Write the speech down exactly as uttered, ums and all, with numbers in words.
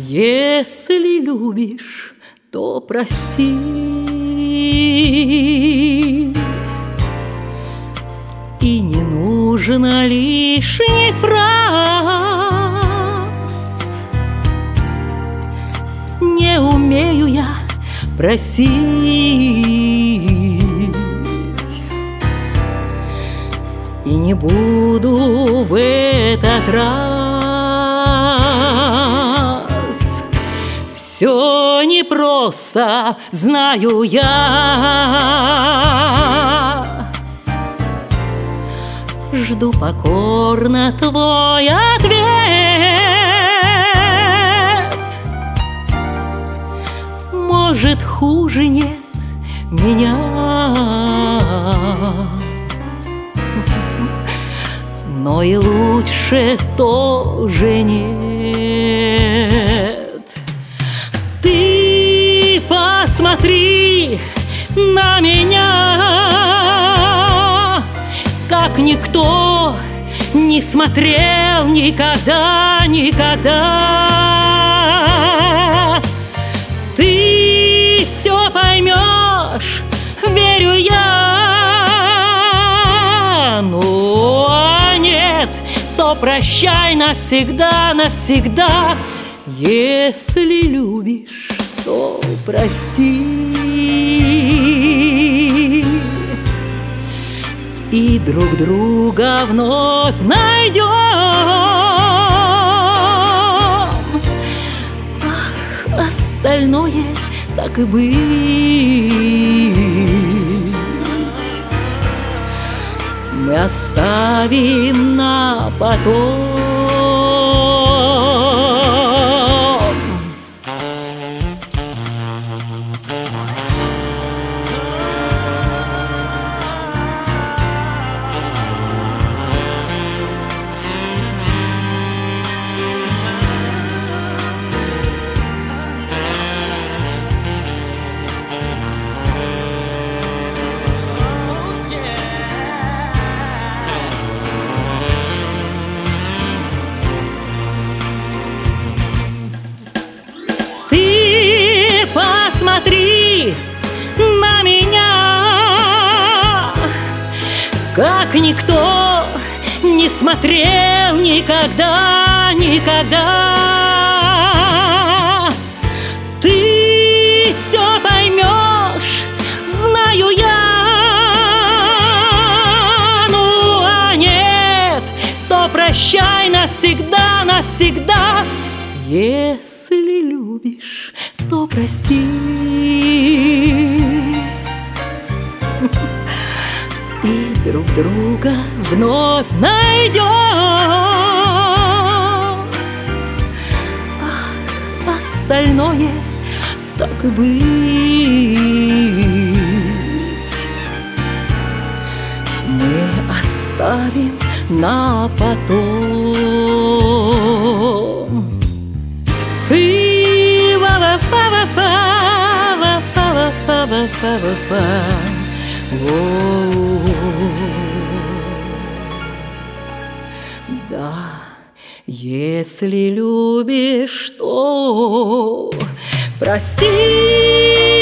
Если любишь, то прости. И не нужно лишних фраз. Не умею я просить, и не буду в этот раз. Все непросто, знаю я. Жду покорно твой ответ. Может, хуже нет меня, но и лучше тоже нет. Ты посмотри на меня, как никто не смотрел никогда, никогда. Ты все поймешь, верю я. Ну, а нет, то прощай навсегда, навсегда. Если любишь, то прости. И друг друга вновь найдем. Ах, остальное так и быть. Мы оставим на потом. Смотри на меня, как никто не смотрел никогда, никогда. Ты все поймешь, знаю я. Ну, а нет, то прощай навсегда, навсегда. Если любишь, то прости. И друг друга вновь найдем. Ах, остальное так и быть. Мы оставим на потом. Да, если любишь, то прости.